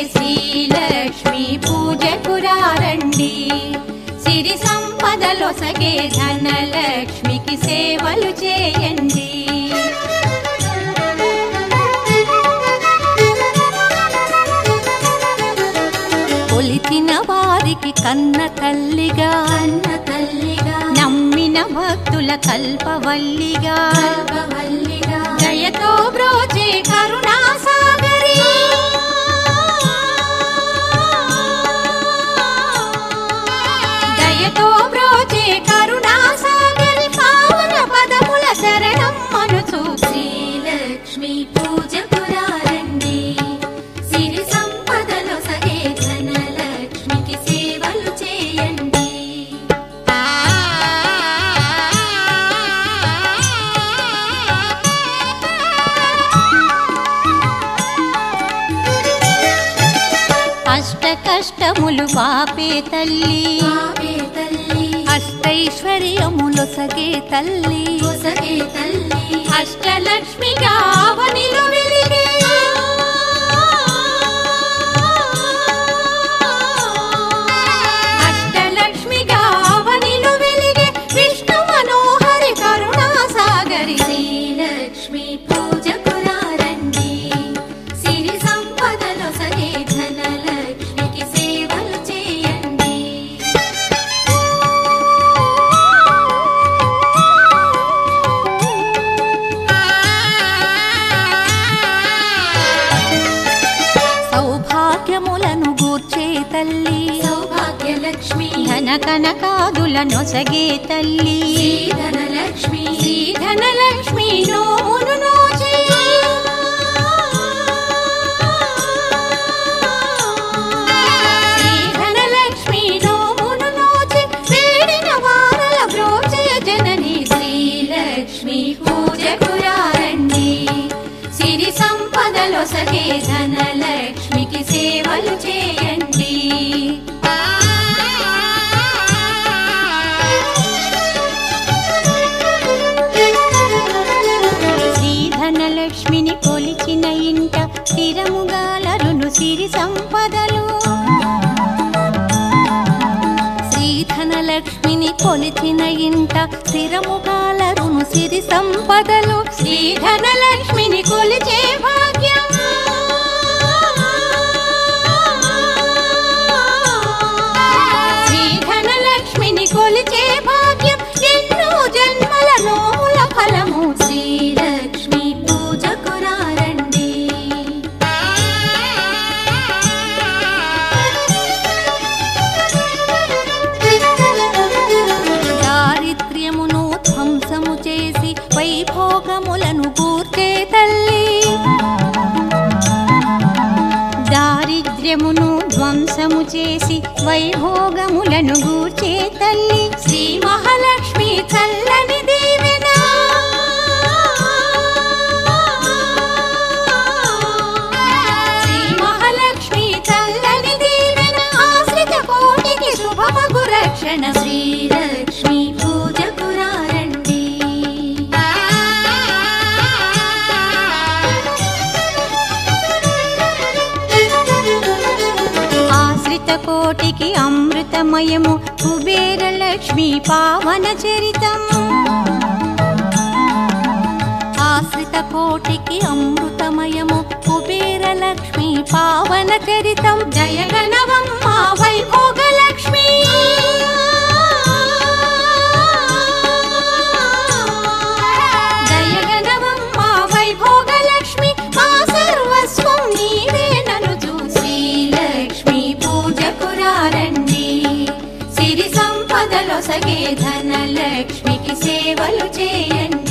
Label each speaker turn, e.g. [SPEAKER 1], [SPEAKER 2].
[SPEAKER 1] శ్రీలక్ష్మి పూజకురారండి సిరి సంపదలొసగే ధనలక్ష్మికి సేవలు చేయండి కొలిచిన వారికి కన్న తల్లిగా నమ్మిన భక్తుల కల్పవల్లిగా దయతో బ్రోచే కరుణా సాగరి దయతో బ్రోచే కరుణా సాగరి పావన పదముల శరణం మనుచు శ్రీలక్ష్మి పూజకురారండి సిరి సంపదలొసగే ధనలక్ష్మికి సేవలు చేయండి అష్ట కష్టములు పాపే తల్లి అష్టైశ్వర్యములొసగే తల్లి అష్టలక్ష్మిగా అవనిలో వెలిగే అష్టలక్ష్మిగా అవనిలో వెలిగే విష్ణు మనోహరి కరుణా సాగరి శ్రీలక్ష్మి పూజకురారండి సిరి సంపదలొసగే ధనలక్ష్మికి సేవలు చేయండి సౌభాగ్యములను గూర్చే తల్లి సౌభాగ్యలక్ష్మి ధన కనకాదులనొసగే తల్లి ధనలక్ష్మి నోమును నోచే ధనలక్ష్మి నోమును నోచే వేడిన వారల బ్రోచే జనని శ్రీలక్ష్మి పూజకురారండి సిరి సంపదలొసగే ధనలక్ష్మికి సేవలు చేయండి శ్రీధనలక్ష్మిని కొలిచిన ఇంట స్థిరముగాలరును సిరి సంపదలు శ్రీధనలక్ష్మిని కొలిచిన ఇంట స్థిరముగాలరును సిరి సంపదలు శ్రీధనలక్ష్మిని కొలిచే భాగ్యం శ్రీధనలక్ష్మిని కొలిచే భాగ్యం ఎన్నో జన్మల నోముల ఫలము శ్రీలక్ష్మి పూజకురారండి దారిద్ర్యమును ధ్వంసము చేసి వైభోగములను కూర్చే తల్లి దారిద్ర్యమును ధ్వంసము చేసి వైభోగములను గూర్చే తల్లి శ్రీ మహాలక్ష్మి చల్లని దీవెన శ్రీ మహాలక్ష్మి చల్లని దీవెన ఆశ్రిత కోటికి శుభమగు రక్షణ శ్రీలక్ష్మి పూజకురారండి ఆశ్రిత కోటికి అమృతమయము కుబేరలక్ష్మి పావన చరితం ఆశ్రిత కోటికి అమృతమయము కుబేరలక్ష్మి పావన చరితం జయగణవమ్మ వైభోగలక్ష్మి జయగణవమ్మ వైభోగలక్ష్మి మా సర్వస్వం నీవే ననుచు శ్రీలక్ష్మి పూజకురారండి సిరి సంపదలొసగే ధనలక్ష్మికి సేవలు చేయండి